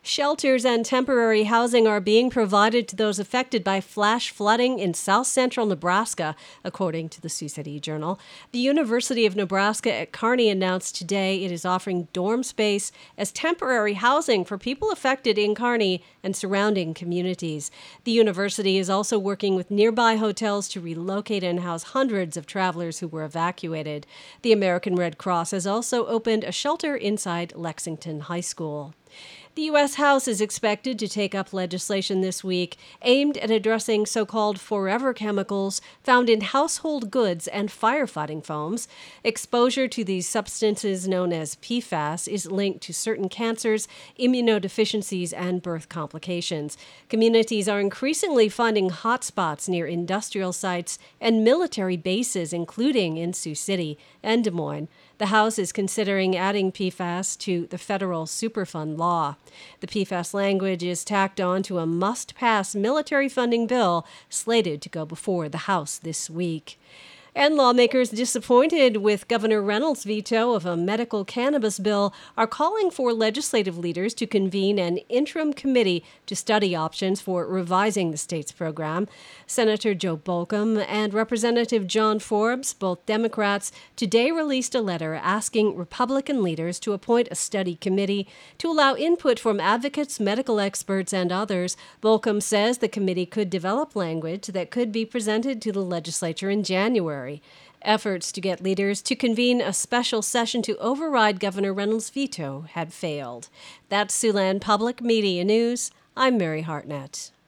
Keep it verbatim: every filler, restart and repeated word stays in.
Shelters and temporary housing are being provided to those affected by flash flooding in south-central Nebraska, according to the Sioux City Journal. The University of Nebraska at Kearney announced today it is offering dorm space as temporary housing for people affected in Kearney and surrounding communities. The university is also working with nearby hotels to relocate and house hundreds of travelers who were evacuated. The American Red Cross has also opened a shelter inside Lexington High School. The U S House is expected to take up legislation this week aimed at addressing so-called forever chemicals found in household goods and firefighting foams. Exposure to these substances known as P FAS is linked to certain cancers, immunodeficiencies, and birth complications. Communities are increasingly finding hotspots near industrial sites and military bases, including in Sioux City and Des Moines. The House is considering adding P FAS to the federal Superfund law. The P FAS language is tacked on to a must-pass military funding bill slated to go before the House this week. And lawmakers disappointed with Governor Reynolds' veto of a medical cannabis bill are calling for legislative leaders to convene an interim committee to study options for revising the state's program. Senator Joe Bolcom and Representative John Forbes, both Democrats, today released a letter asking Republican leaders to appoint a study committee to allow input from advocates, medical experts, and others. Bolcom says the committee could develop language that could be presented to the legislature in January. Efforts to get leaders to convene a special session to override Governor Reynolds' veto had failed. That's Siouxland Public Media News. I'm Mary Hartnett.